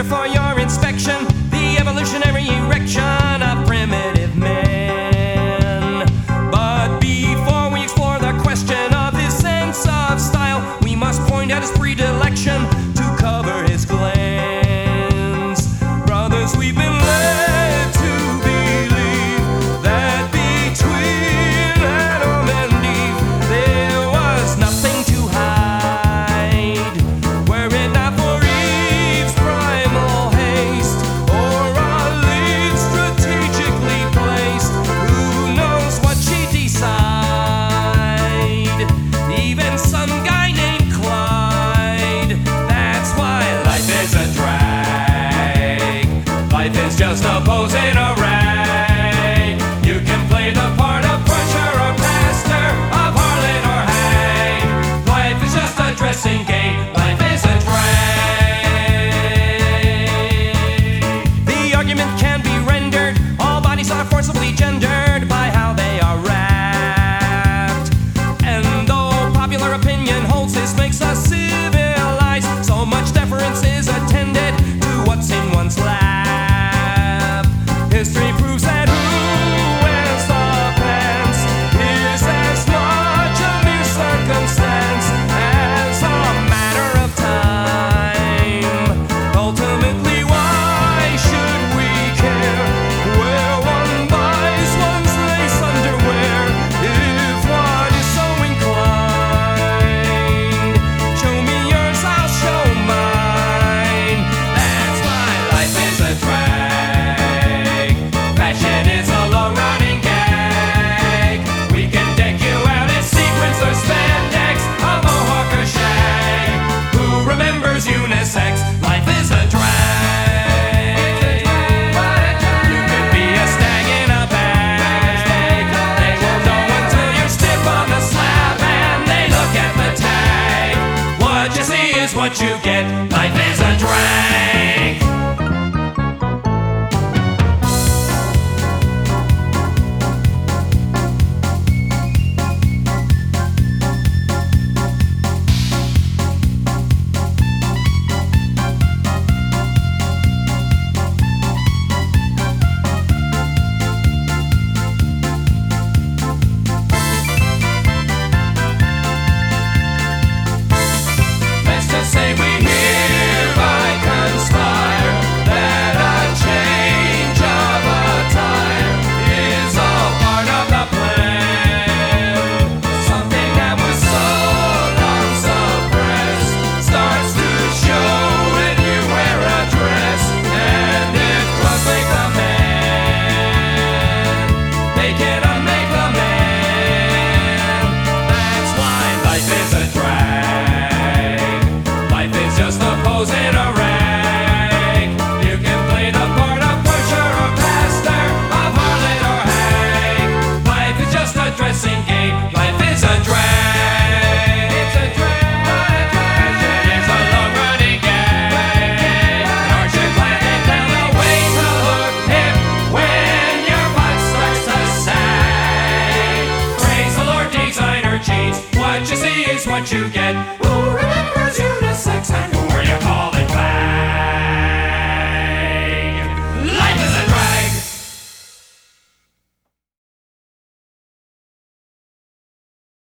here for your inspection, the evolutionary erection of primitive man. But before we explore the question of his sense of style, we must point out his predilection to cover his glands. Brothers, we've been led to believe that between Adam and Eve there was nothing to hide. Were it not for Eve's primal haste, or a leaf strategically placed, who knows what she'd decide? Even some guy named Clyde. That's why life is a drag. Life is just a pose in a rag. You can play the part of preacher or pastor, of harlot or hag. Life is just a dressing game. Life is a drag. The argument can be rendered. All bodies are forcibly gendered by how they are wrapped. And though popular opinion holds this makes us civilized, so much deference is attended to what's in one's lap. History proves that who wears the pants is as much a mere circumstance as a matter of time. Ultimately, why should we care where one buys one's lace underwear if one is so inclined? Show me yours, I'll show mine. That's why life is a drag. Fashion is a long-running gag. We can deck you out in sequins or spandex, a mohawk or shag. Who remembers unisex? Life is a drag. You could be a stag in a bag. They won't know until you're stiff on the slab and they look at the tag. What you see is what you get. Life is a drag. Let's just say we hereby conspire that a change of attire is all part of the plan. Something that was so long suppressed starts to show when you wear a dress. And if clothes make the man, they can unmake the man. That's why life is a drag. Life is just a pose in a rag. You can play the part of preacher or pastor, of harlot or hag. Life is just a dressing game. Life is a drag. It's a drag. Fashion is a long-running gag. Aren't you glad they found a way to look hip when your butt starts to sag? Praise the Lord, designer jeans. What you see is what you get.